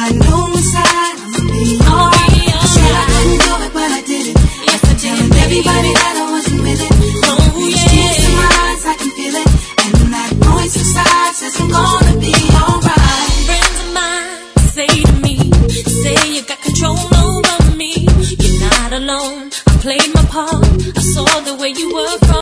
I know inside I'ma be alright. I said I couldn't do it, but I did it. After telling everybody that I wasn't with it. These tears in my eyes, I can feel it. And that voice inside says I'm gonna be alright. Friends of mine say to me, say you got control over me. You're not alone, I played my part. I saw the way you were from